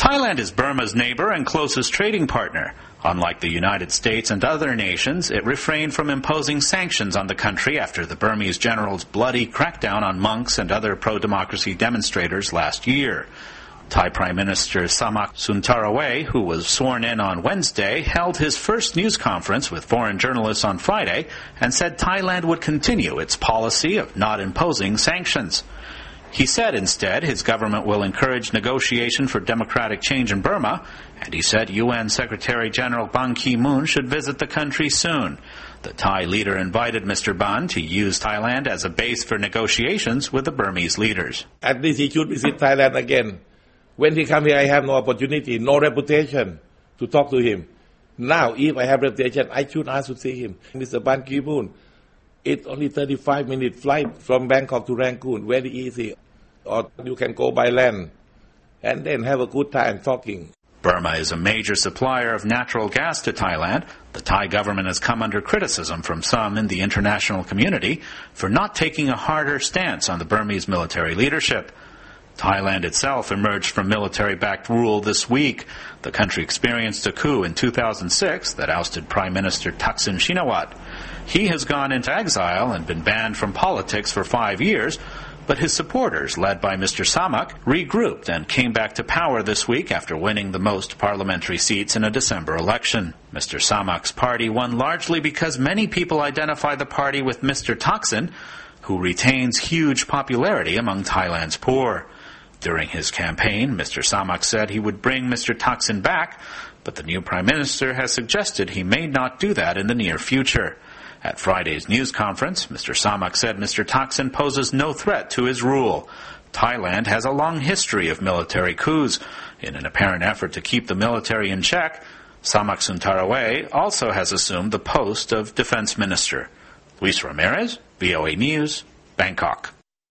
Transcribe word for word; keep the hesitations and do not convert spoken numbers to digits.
Thailand is Burma's neighbor and closest trading partner. Unlike the United States and other nations, it refrained from imposing sanctions on the country after the Burmese general's bloody crackdown on monks and other pro-democracy demonstrators last year. Thai Prime Minister Samak Suntaraway, who was sworn in on Wednesday, held his first news conference with foreign journalists on Friday and said Thailand would continue its policy of not imposing sanctions. He said instead his government will encourage negotiation for democratic change in Burma, and he said U N Secretary General Ban Ki-moon should visit the country soon. The Thai leader invited Mister Ban to use Thailand as a base for negotiations with the Burmese leaders. At least he should visit Thailand again. When he come here, I have no opportunity, no reputation to talk to him. Now, if I have reputation, I should ask to see him. Mister Ban Ki-moon, it's only thirty-five minute flight from Bangkok to Rangoon, very easy. Or you can go by land and then have a good time talking. Burma is a major supplier of natural gas to Thailand. The Thai government has come under criticism from some in the international community for not taking a harder stance on the Burmese military leadership. Thailand itself emerged from military-backed rule this week. The country experienced a coup in two thousand six that ousted Prime Minister Thaksin Shinawatra. He has gone into exile and been banned from politics for five years, but his supporters, led by Mister Samak, regrouped and came back to power this week after winning the most parliamentary seats in a December election. Mister Samak's party won largely because many people identify the party with Mister Thaksin, who retains huge popularity among Thailand's poor. During his campaign, Mister Samak said he would bring Mister Thaksin back, but the new Prime Minister has suggested he may not do that in the near future. At Friday's news conference, Mister Samak said Mister Thaksin poses no threat to his rule. Thailand has a long history of military coups. In an apparent effort to keep the military in check, Samak Suntaraway also has assumed the post of defense minister. Luis Ramirez, V O A News, Bangkok.